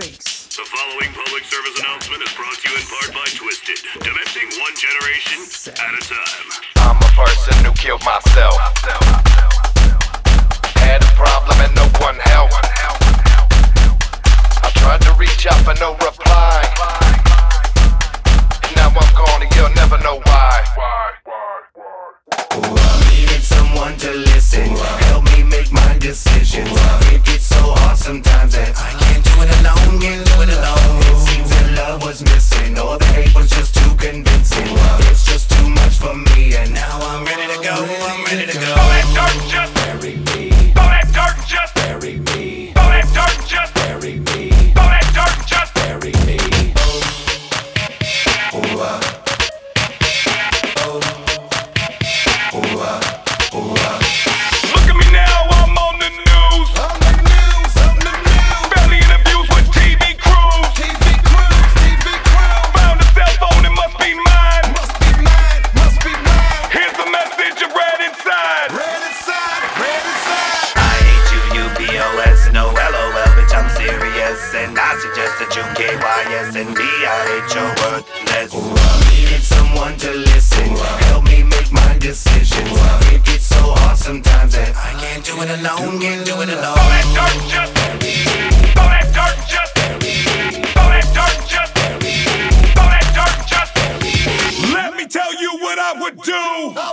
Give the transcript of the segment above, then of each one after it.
face. The following public service announcement is brought to you in part by Twisted, dementing one generation at a time. I'm a person who killed myself. Had a problem and no one helped. I tried to reach out but no reply. And now I'm gone and you'll never know why. Ooh, I needed someone to listen, help me make my decisions. It gets so hard sometimes that I can't do it alone, can't do it alone. It seems that love was missing, or the hate was just too convincing. It's just too much for me, and now I'm ready to go, I'm ready to go. Throw that dirt and just bury me, throw that dirt and just bury me, throw that dirt and just bury me, throw that dirt and just bury me. Ooh, look at me now, I'm on the news. Family interviews with TV crews. Found a cell phone, it must be mine. Here's a message you read inside. I hate you, U-B-O-S, no LOL, bitch, I'm serious. And I suggest that you K-Y-S and B, I hate your worthless. Ooh, I needed someone to listen, help me make my decisions. It gets so hard sometimes that I can't do it alone, can't do it alone. Throw that dirt and just throw that dirt and just throw that dirt and just throw that dirt and just let me tell you what I would do.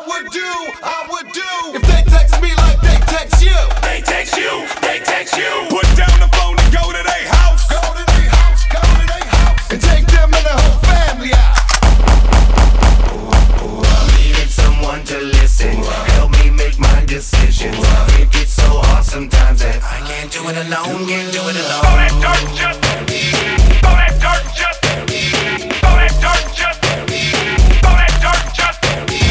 If they text me like they text you, They text you, they text you. Put down the phone and go to their house. go to their house, and take them and the whole family out. Ooh, I needed someone to listen, help me make my decisions. It gets so hard sometimes that I can't do it alone, can't do it Throw that alone. dirt and just throw that dirt and just throw that dirt and just throw that dirt and just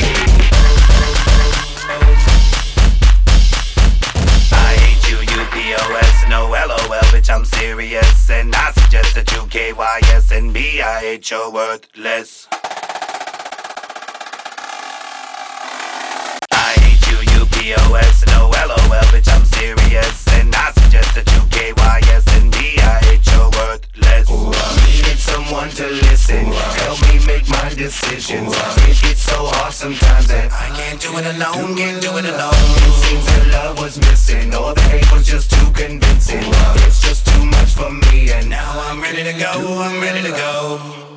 I hate you, U-P-O-S, no LOL, bitch, I'm serious. And I suggest that you K-Y-S and B, I hate your worthless. I hate you, U-P-O-S, no LOL, bitch, I'm serious. And I suggest that you K-Y-S and B, I hate your worthless. Ooh, I needed someone to listen, help me make my decisions. It gets so hard sometimes that I can't do it alone, can't do it alone. It seems that love was missing, or the hate was just too convincing. It's just too much for me, and now I'm ready to go, I'm ready to go.